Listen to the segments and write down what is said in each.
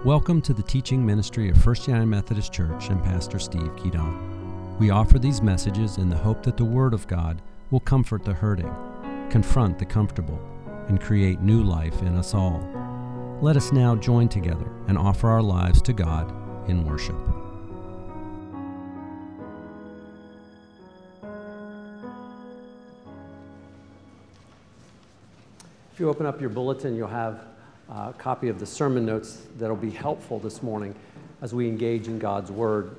Welcome to the teaching ministry of First United Methodist Church and Pastor Steve Keaton. We offer these messages in the hope that the Word of God will comfort the hurting, confront the comfortable, and create new life in us all. Let us now join together and offer our lives to God in worship. If you open up your bulletin, you'll have a copy of the sermon notes that will be helpful this morning as we engage in God's Word.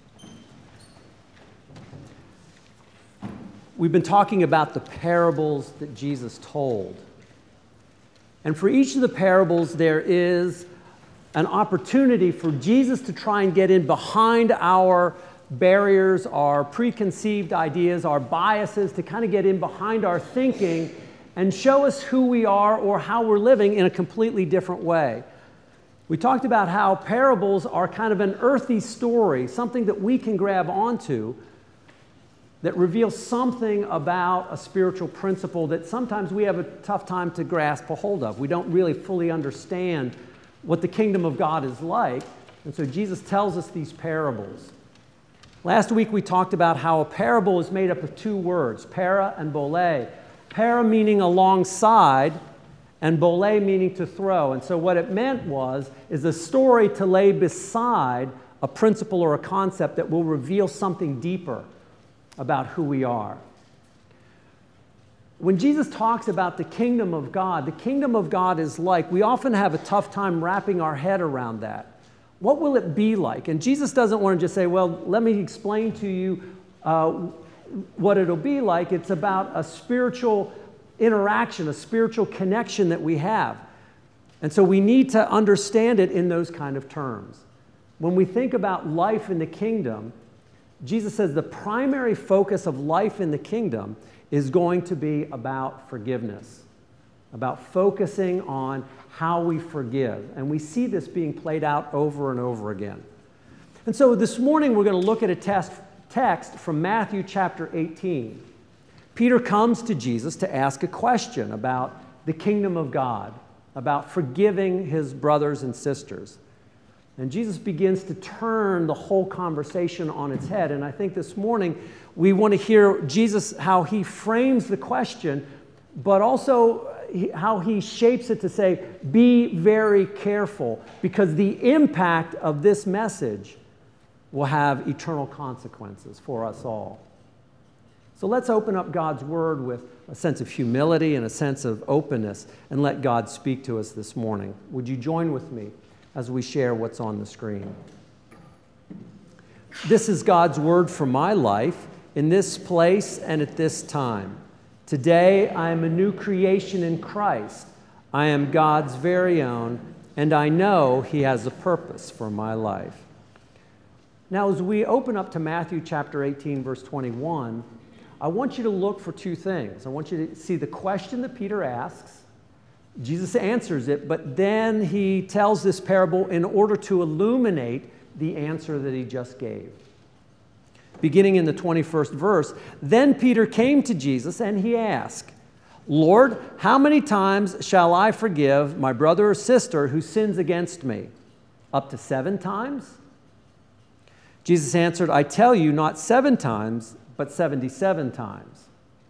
We've been talking about the parables that Jesus told. And for each of the parables, there is an opportunity for Jesus to try and get in behind our barriers, our preconceived ideas, our biases, to kind of get in behind our thinking and show us who we are or how we're living in a completely different way. We talked about how parables are kind of an earthy story, something that we can grab onto that reveals something about a spiritual principle that sometimes we have a tough time to grasp a hold of. We don't really fully understand what the kingdom of God is like, and so Jesus tells us these parables. Last week we talked about how a parable is made up of two words, para and bole. Para meaning alongside, and bole meaning to throw. And so what it meant is a story to lay beside a principle or a concept that will reveal something deeper about who we are. When Jesus talks about the kingdom of God is like, we often have a tough time wrapping our head around that. What will it be like? And Jesus doesn't want to just say, well, let me explain to you what it'll be like. It's about a spiritual interaction, a spiritual connection that we have. And so we need to understand it in those kind of terms. When we think about life in the kingdom, Jesus says the primary focus of life in the kingdom is going to be about forgiveness, about focusing on how we forgive. And we see this being played out over and over again. And so this morning we're going to look at a text from Matthew chapter 18. Peter comes to Jesus to ask a question about the kingdom of God, about forgiving his brothers and sisters. And Jesus begins to turn the whole conversation on its head. And I think this morning we want to hear Jesus, how he frames the question, but also how he shapes it to say, be very careful, because the impact of this message will have eternal consequences for us all. So let's open up God's Word with a sense of humility and a sense of openness and let God speak to us this morning. Would you join with me as we share what's on the screen? This is God's Word for my life in this place and at this time. Today I am a new creation in Christ. I am God's very own, and I know He has a purpose for my life. Now, as we open up to Matthew chapter 18, verse 21, I want you to look for two things. I want you to see the question that Peter asks. Jesus answers it, but then he tells this parable in order to illuminate the answer that he just gave. Beginning in the 21st verse, then Peter came to Jesus and he asked, Lord, how many times shall I forgive my brother or sister who sins against me? Up to 7 times? Jesus answered, I tell you, not 7 times, but 77 times.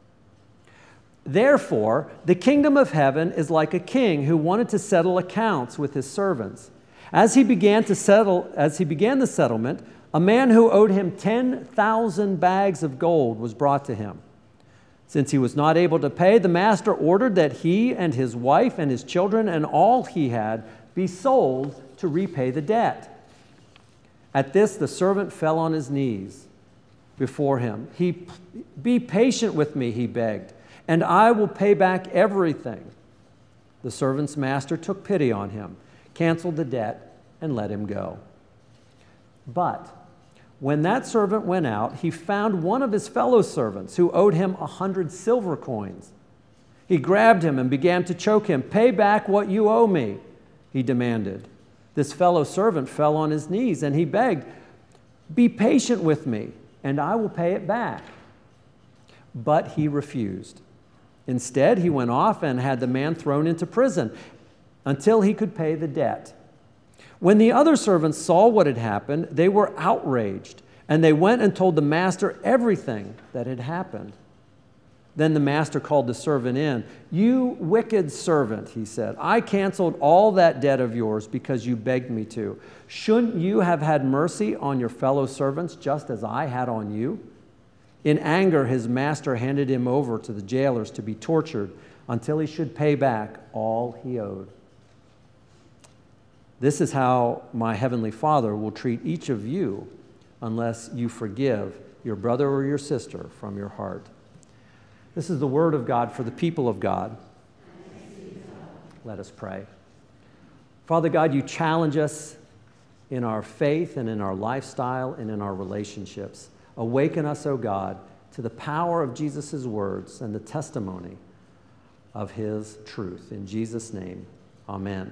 Therefore, the kingdom of heaven is like a king who wanted to settle accounts with his servants. As he began the settlement, a man who owed him 10,000 bags of gold was brought to him. Since he was not able to pay, the master ordered that he and his wife and his children and all he had be sold to repay the debt. At this, the servant fell on his knees before him. Be patient with me, he begged, and I will pay back everything. The servant's master took pity on him, canceled the debt, and let him go. But when that servant went out, he found one of his fellow servants who owed him 100 silver coins. He grabbed him and began to choke him. Pay back what you owe me, he demanded. This fellow servant fell on his knees and he begged, be patient with me and I will pay it back. But he refused. Instead, he went off and had the man thrown into prison until he could pay the debt. When the other servants saw what had happened, they were outraged, and they went and told the master everything that had happened. Then the master called the servant in. "You wicked servant," he said, "I canceled all that debt of yours because you begged me to. Shouldn't you have had mercy on your fellow servants just as I had on you?" In anger, his master handed him over to the jailers to be tortured until he should pay back all he owed. This is how my heavenly Father will treat each of you unless you forgive your brother or your sister from your heart. This is the word of God for the people of God. Let us pray. Father God, you challenge us in our faith and in our lifestyle and in our relationships. Awaken us, O God, to the power of Jesus' words and the testimony of his truth. In Jesus' name, amen.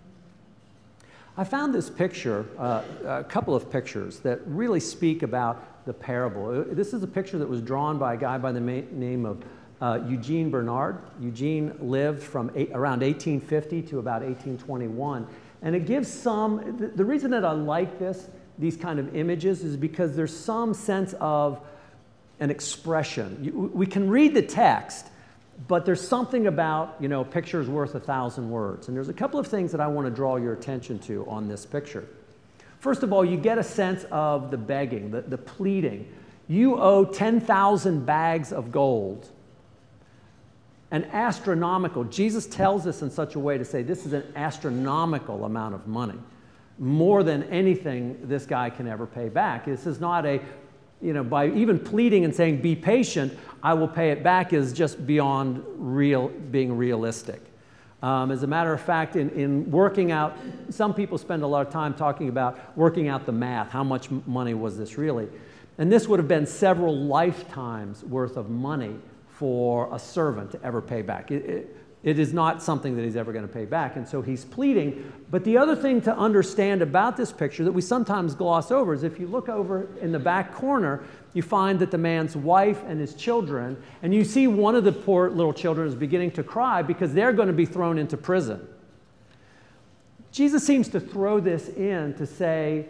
I found this picture, a couple of pictures that really speak about the parable. This is a picture that was drawn by a guy by the name of Eugene Bernard. Eugene lived from around 1850 to about 1821. And it gives the reason that I like these kind of images is because there's some sense of an expression. We can read the text, but there's something about, a picture's worth 1,000 words. And there's a couple of things that I want to draw your attention to on this picture. First of all, you get a sense of the begging, the pleading. You owe 10,000 bags of gold. An astronomical, Jesus tells us in such a way to say this is an astronomical amount of money. More than anything this guy can ever pay back. This is not by even pleading and saying, be patient, I will pay it back, is just beyond being realistic. As a matter of fact, in working out, some people spend a lot of time talking about working out the math. How much money was this really? And this would have been several lifetimes worth of money for a servant to ever pay back. It is not something that he's ever going to pay back, and so he's pleading. But the other thing to understand about this picture that we sometimes gloss over is if you look over in the back corner, you find that the man's wife and his children, and you see one of the poor little children is beginning to cry because they're going to be thrown into prison. Jesus seems to throw this in to say,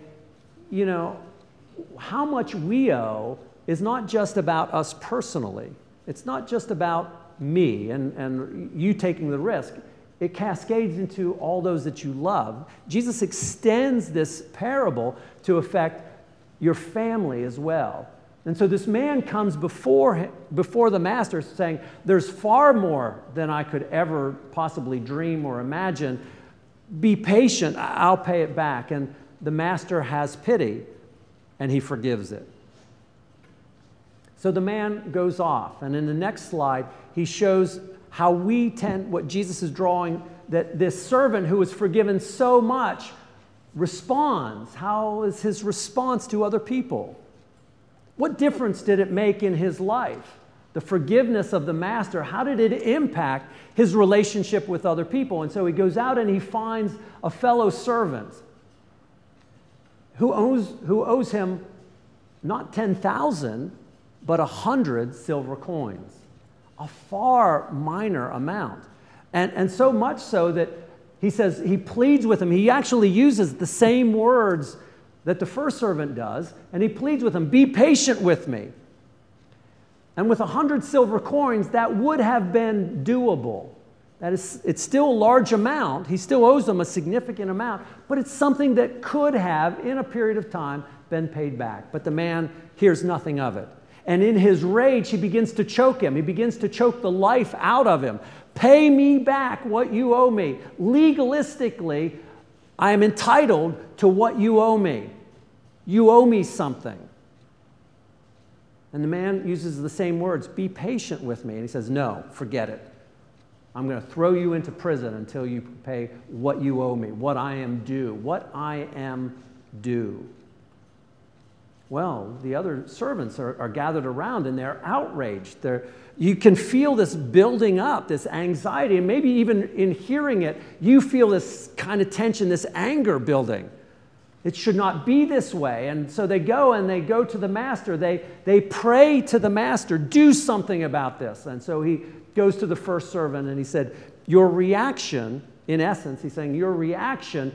how much we owe is not just about us personally. It's not just about me and you taking the risk. It cascades into all those that you love. Jesus extends this parable to affect your family as well. And so this man comes before the master saying, there's far more than I could ever possibly dream or imagine. Be patient, I'll pay it back. And the master has pity and he forgives it. So the man goes off, and in the next slide, he shows how what Jesus is drawing, that this servant who was forgiven so much responds. How is his response to other people? What difference did it make in his life? The forgiveness of the master, how did it impact his relationship with other people? And so he goes out and he finds a fellow servant who owes him not 10,000, but 100 silver coins, a far minor amount. And so much so that he says, he pleads with him. He actually uses the same words that the first servant does, and he pleads with him, be patient with me. And with 100 silver coins, that would have been doable. It's still a large amount. He still owes them a significant amount, but it's something that could have, in a period of time, been paid back. But the man hears nothing of it. And in his rage, he begins to choke him. He begins to choke the life out of him. Pay me back what you owe me. Legalistically, I am entitled to what you owe me. You owe me something. And the man uses the same words, be patient with me. And he says, no, forget it. I'm going to throw you into prison until you pay what you owe me, what I am due, what I am due. Well, the other servants are gathered around and they're outraged. You can feel this building up, this anxiety, and maybe even in hearing it, you feel this kind of tension, this anger building. It should not be this way. And so they go to the master. They pray to the master, do something about this. And so he goes to the first servant and he said, your reaction, in essence, he's saying, your reaction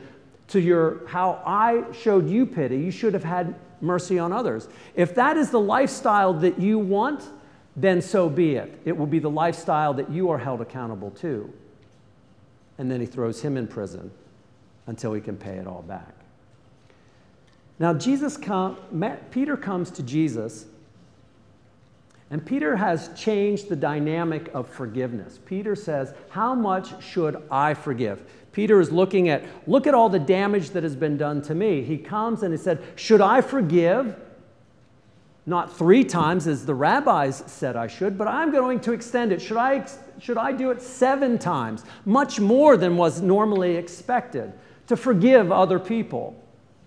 how I showed you pity, you should have had mercy on others. If that is the lifestyle that you want, then so be it. It will be the lifestyle that you are held accountable to. And then he throws him in prison until he can pay it all back. Now Peter comes to Jesus, and Peter has changed the dynamic of forgiveness. Peter says, how much should I forgive? Peter is look at all the damage that has been done to me. He comes and he said, should I forgive? Not 3 times as the rabbis said I should, but I'm going to extend it. Should I do it 7 times? Much more than was normally expected, to forgive other people.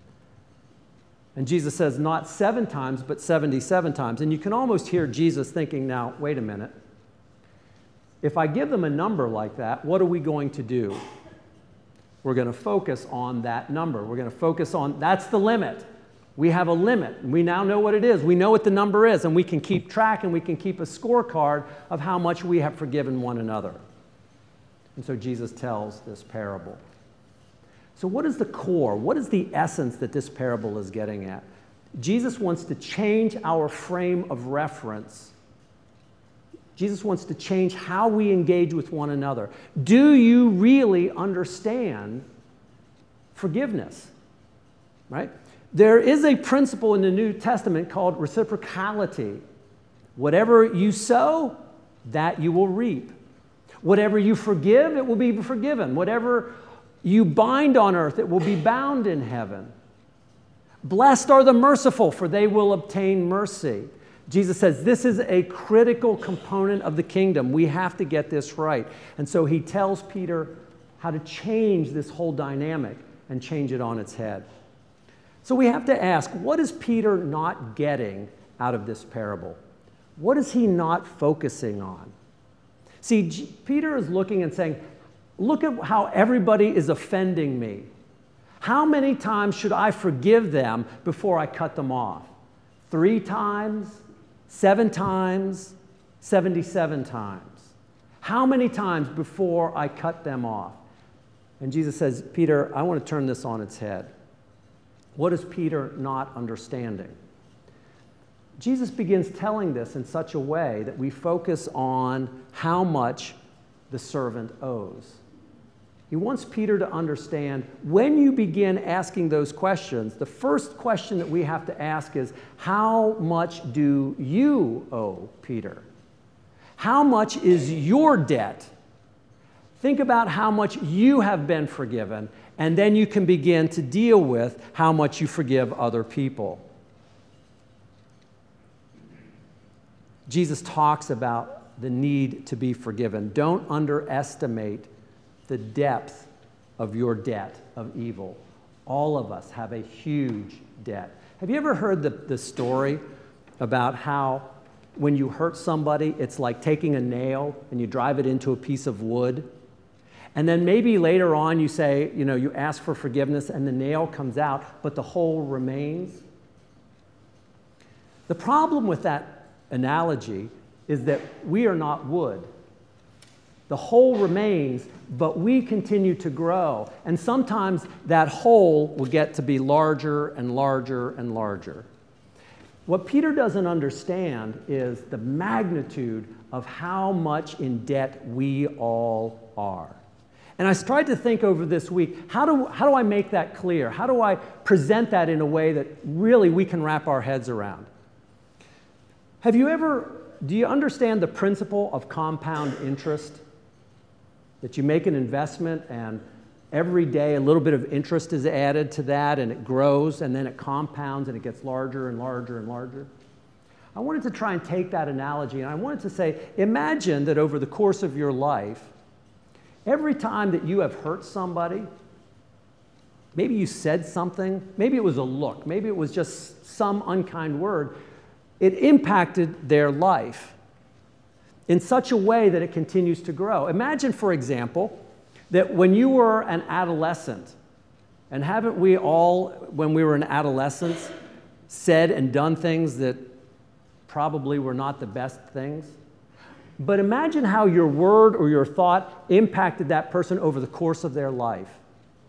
And Jesus says, not 7 times, but 77 times. And you can almost hear Jesus thinking, now, wait a minute. If I give them a number like that, what are we going to do? We're going to focus on that number. We're going to focus on, that's the limit. We have a limit. We now know what it is. We know what the number is, and we can keep track and we can keep a scorecard of how much we have forgiven one another. And so Jesus tells this parable. So what is the core? What is the essence that this parable is getting at? Jesus wants to change our frame of reference. Jesus wants to change how we engage with one another. Do you really understand forgiveness? Right? There is a principle in the New Testament called reciprocality. Whatever you sow, that you will reap. Whatever you forgive, it will be forgiven. Whatever you bind on earth, it will be bound in heaven. Blessed are the merciful, for they will obtain mercy. Jesus says this is a critical component of the kingdom. We have to get this right. And so he tells Peter how to change this whole dynamic and change it on its head. So we have to ask, what is Peter not getting out of this parable? What is he not focusing on? See, Peter is looking and saying, look at how everybody is offending me. How many times should I forgive them before I cut them off? 3 times? 7 times? 77 times? How many times before I cut them off? And Jesus says, Peter, I want to turn this on its head. What is Peter not understanding? Jesus begins telling this in such a way that we focus on how much the servant owes. He wants Peter to understand when you begin asking those questions, the first question that we have to ask is, how much do you owe Peter? How much is your debt? Think about how much you have been forgiven, and then you can begin to deal with how much you forgive other people. Jesus talks about the need to be forgiven. Don't underestimate the depth of your debt of evil. All of us have a huge debt. Have you ever heard the story about how when you hurt somebody, it's like taking a nail and you drive it into a piece of wood? And then maybe later on you say, you ask for forgiveness and the nail comes out, but the hole remains? The problem with that analogy is that we are not wood. The hole remains, but we continue to grow. And sometimes that hole will get to be larger and larger and larger. What Peter doesn't understand is the magnitude of how much in debt we all are. And I tried to think over this week, how do I make that clear? How do I present that in a way that really we can wrap our heads around? Do you understand the principle of compound interest? That you make an investment and every day a little bit of interest is added to that and it grows and then it compounds and it gets larger and larger and larger. I wanted to try and take that analogy and I wanted to say, imagine that over the course of your life, every time that you have hurt somebody, maybe you said something, maybe it was a look, maybe it was just some unkind word, it impacted their life in such a way that it continues to grow. Imagine, for example, that when you were an adolescent, and haven't we all, when we were in adolescence, said and done things that probably were not the best things? But imagine how your word or your thought impacted that person over the course of their life.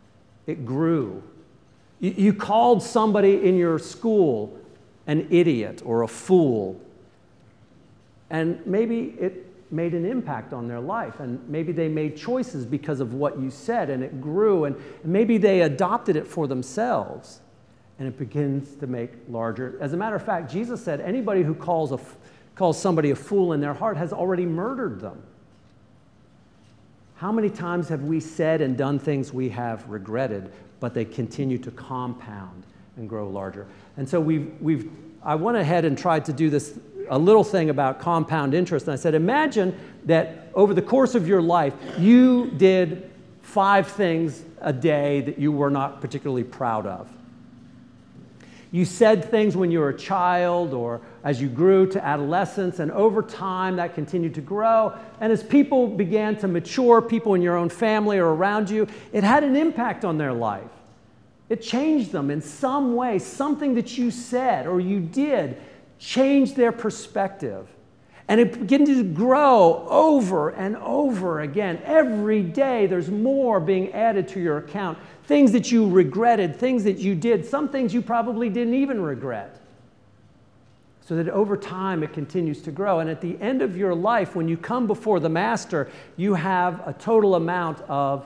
it grew. You called somebody in your school an idiot or a fool, and maybe it made an impact on their life, and maybe they made choices because of what you said, and it grew, and maybe they adopted it for themselves, and it begins to make larger. As a matter of fact, Jesus said anybody who calls somebody a fool in their heart has already murdered them. How many times have we said and done things we have regretted, but they continue to compound and grow larger? And so I went ahead and tried to do this, a little thing about compound interest. And I said, imagine that over the course of your life, you did 5 things a day that you were not particularly proud of. You said things when you were a child or as you grew to adolescence, and over time that continued to grow. And as people began to mature, people in your own family or around you, it had an impact on their life. It changed them in some way. Something that you said or you did changed their perspective. And it began to grow over and over again. Every day there's more being added to your account. Things that you regretted, things that you did, some things you probably didn't even regret. So that over time it continues to grow. And at the end of your life, when you come before the Master, you have a total amount of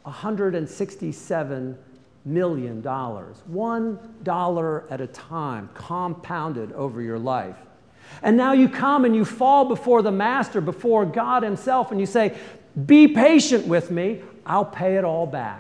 $167 million. $1 at a time, compounded over your life. And now you come and you fall before the Master, before God Himself, and you say, be patient with me, I'll pay it all back.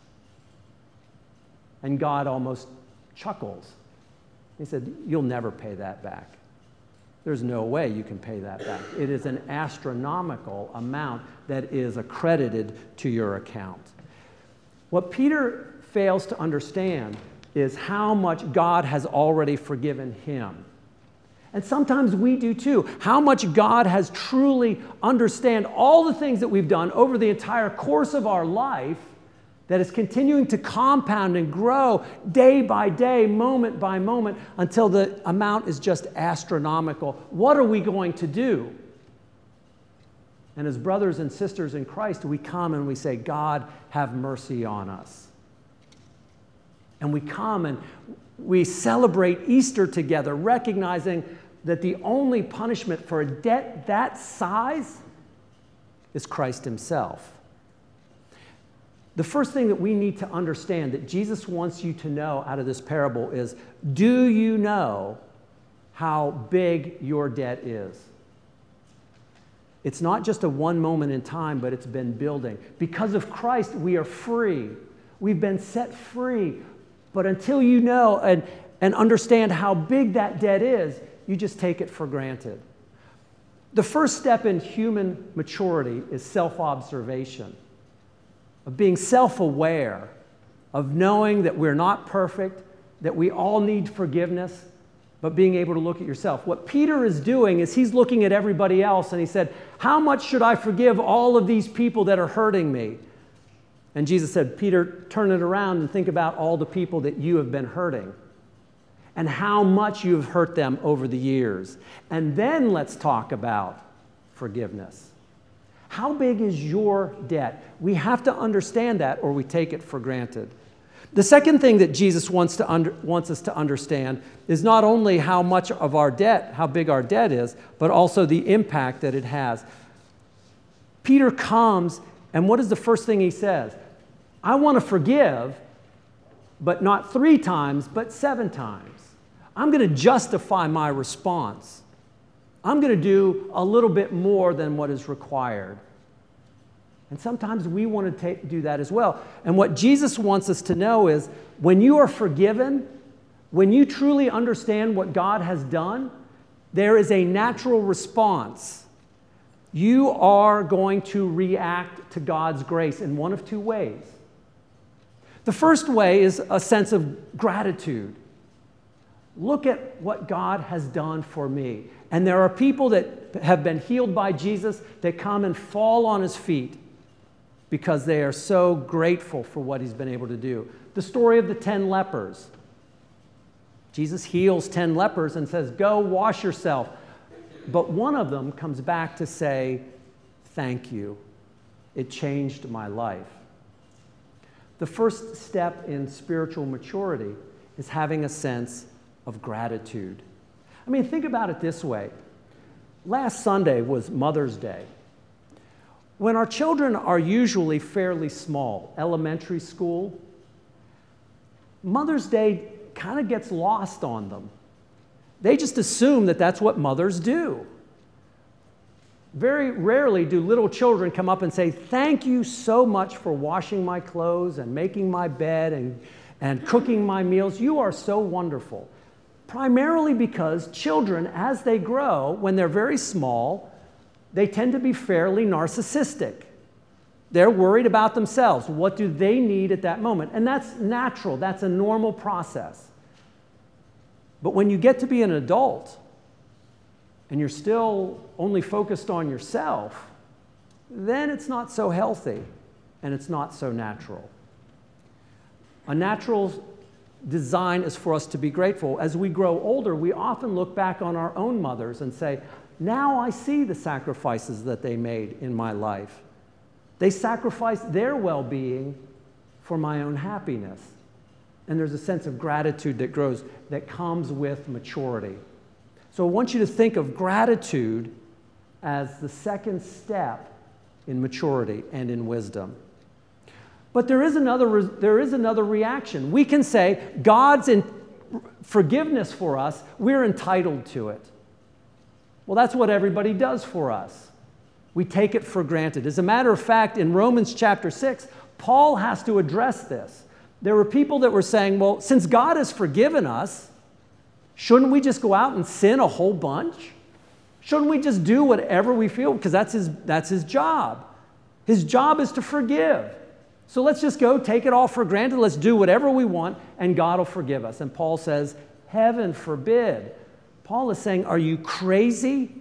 And God almost chuckles. He said, you'll never pay that back. There's no way you can pay that back. It is an astronomical amount that is accredited to your account. What Peter fails to understand is how much God has already forgiven him. And sometimes we do too. How much God has truly understand all the things that we've done over the entire course of our life that is continuing to compound and grow day by day, moment by moment, until the amount is just astronomical. What are we going to do? And as brothers and sisters in Christ, we come and we say, God, have mercy on us. And we come and we celebrate Easter together, recognizing that the only punishment for a debt that size is Christ Himself. The first thing that we need to understand that Jesus wants you to know out of this parable is, do you know how big your debt is? It's not just a one moment in time, but it's been building. Because of Christ, we are free. We've been set free. But until you know and understand how big that debt is, you just take it for granted. The first step in human maturity is self-observation, of being self-aware, of knowing that we're not perfect, that we all need forgiveness, but being able to look at yourself. What Peter is doing is he's looking at everybody else and he said, how much should I forgive all of these people that are hurting me? And Jesus said, Peter, turn it around and think about all the people that you have been hurting and how much you've hurt them over the years. And then let's talk about forgiveness. How big is your debt? We have to understand that or we take it for granted. The second thing that Jesus wants us to understand is not only how much of our debt, how big our debt is, but also the impact that it has. Peter comes, and what is the first thing he says? I want to forgive, but not 3 times, but 7 times. I'm going to justify my response. I'm going to do a little bit more than what is required. And sometimes we want to do that as well. And what Jesus wants us to know is when you are forgiven, when you truly understand what God has done, there is a natural response. You are going to react to God's grace in one of 2 ways. The first way is a sense of gratitude. Look at what God has done for me. And there are people that have been healed by Jesus that come and fall on His feet because they are so grateful for what He's been able to do. The story of the 10 lepers. Jesus heals 10 lepers and says, go wash yourself. But one of them comes back to say, thank you. It changed my life. The first step in spiritual maturity is having a sense of gratitude. I mean, think about it this way. Last Sunday was Mother's Day. When our children are usually fairly small, elementary school, Mother's Day kind of gets lost on them. They just assume that that's what mothers do. Very rarely do little children come up and say, "Thank you so much for washing my clothes and making my bed and cooking my meals. You are so wonderful." Primarily because children, as they grow, when they're very small, they tend to be fairly narcissistic. They're worried about themselves. What do they need at that moment? And that's natural. That's a normal process. But when you get to be an adult and you're still only focused on yourself, then it's not so healthy and it's not so natural. A natural design is for us to be grateful. As we grow older, we often look back on our own mothers and say, now I see the sacrifices that they made in my life. They sacrificed their well-being for my own happiness. And there's a sense of gratitude that grows, that comes with maturity. So I want you to think of gratitude as the second step in maturity and in wisdom. But there is another reaction. We can say, God's forgiveness for us, we're entitled to it. Well, that's what everybody does for us. We take it for granted. As a matter of fact, in Romans chapter 6, Paul has to address this. There were people that were saying, well, since God has forgiven us, shouldn't we just go out and sin a whole bunch? Shouldn't we just do whatever we feel? Because that's his job. His job is to forgive. So let's just go take it all for granted. Let's do whatever we want, and God will forgive us. And Paul says, heaven forbid. Paul is saying, are you crazy?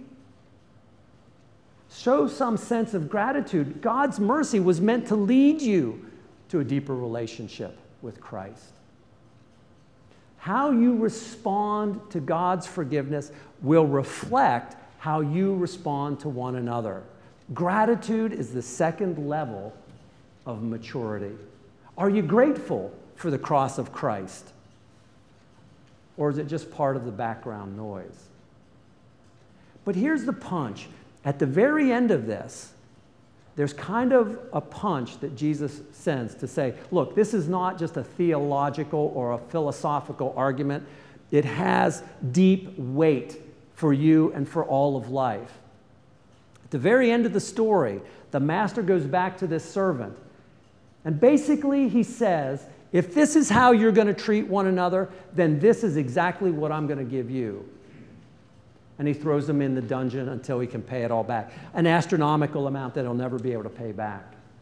Show some sense of gratitude. God's mercy was meant to lead you to a deeper relationship with Christ. How you respond to God's forgiveness will reflect how you respond to one another. Gratitude is the second level of maturity. Are you grateful for the cross of Christ? Or is it just part of the background noise? But here's the punch. At the very end of this, there's kind of a punch that Jesus sends to say, look, this is not just a theological or a philosophical argument. It has deep weight for you and for all of life. At the very end of the story, the master goes back to this servant. And basically he says, if this is how you're going to treat one another, then this is exactly what I'm going to give you. And he throws him in the dungeon until he can pay it all back. An astronomical amount that he'll never be able to pay back.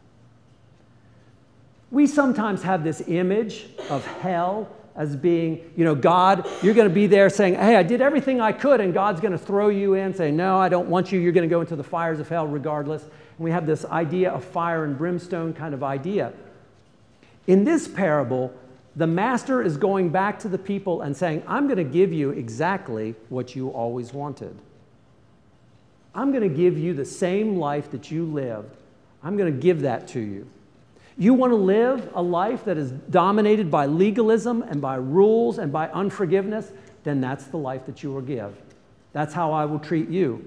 We sometimes have this image of hell as being, God, you're going to be there saying, hey, I did everything I could, and God's going to throw you in, saying, no, I don't want you. You're going to go into the fires of hell regardless. And we have this idea of fire and brimstone kind of idea. In this parable, the master is going back to the people and saying, I'm going to give you exactly what you always wanted. I'm going to give you the same life that you lived. I'm going to give that to you. You want to live a life that is dominated by legalism and by rules and by unforgiveness? Then that's the life that you will give. That's how I will treat you.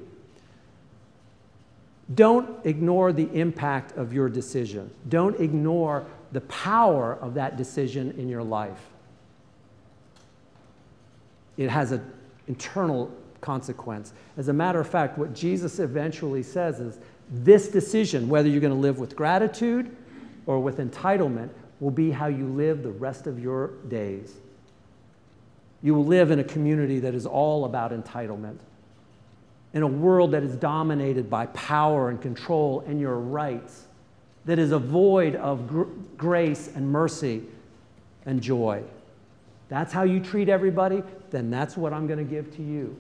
Don't ignore the impact of your decision. Don't ignore the power of that decision in your life. It has an internal consequence. As a matter of fact, what Jesus eventually says is this decision, whether you're going to live with gratitude or with entitlement, will be how you live the rest of your days. You will live in a community that is all about entitlement, in a world that is dominated by power and control and your rights, that is a void of grace and mercy and joy. That's how you treat everybody, then that's what I'm going to give to you.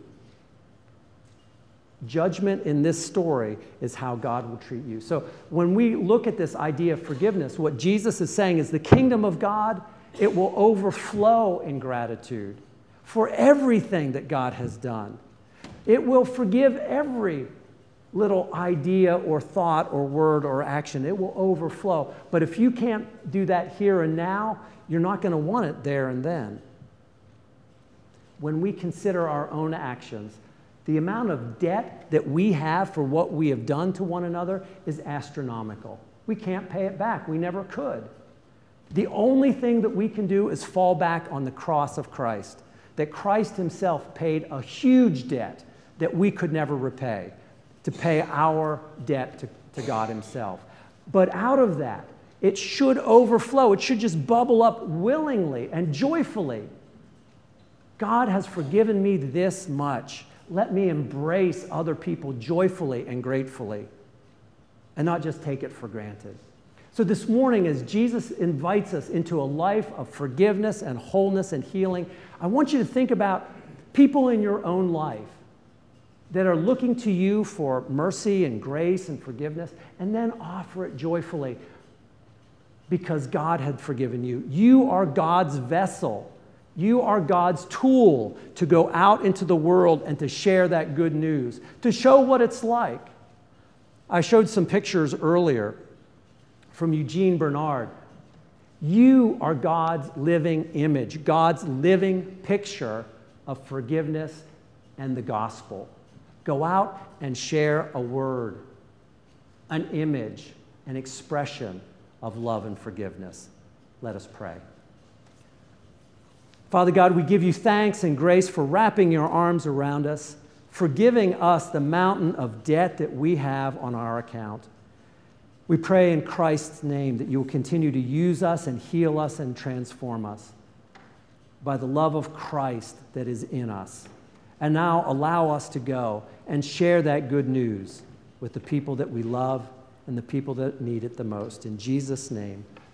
Judgment in this story is how God will treat you. So when we look at this idea of forgiveness, what Jesus is saying is the kingdom of God, it will overflow in gratitude for everything that God has done. It will forgive every little idea or thought or word or action. It will overflow. But if you can't do that here and now, you're not going to want it there and then. When we consider our own actions, the amount of debt that we have for what we have done to one another is astronomical. We can't pay it back. We never could. The only thing that we can do is fall back on the cross of Christ, that Christ himself paid a huge debt that we could never repay, to pay our debt to God himself. But out of that, it should overflow. It should just bubble up willingly and joyfully. God has forgiven me this much. Let me embrace other people joyfully and gratefully and not just take it for granted. So this morning, as Jesus invites us into a life of forgiveness and wholeness and healing, I want you to think about people in your own life that are looking to you for mercy and grace and forgiveness, and then offer it joyfully because God had forgiven you. You are God's vessel. You are God's tool to go out into the world and to share that good news, to show what it's like. I showed some pictures earlier from Eugene Bernard. You are God's living image, God's living picture of forgiveness and the gospel. Go out and share a word, an image, an expression of love and forgiveness. Let us pray. Father God, we give you thanks and grace for wrapping your arms around us, forgiving us the mountain of debt that we have on our account. We pray in Christ's name that you will continue to use us and heal us and transform us by the love of Christ that is in us. And now allow us to go and share that good news with the people that we love and the people that need it the most. In Jesus' name.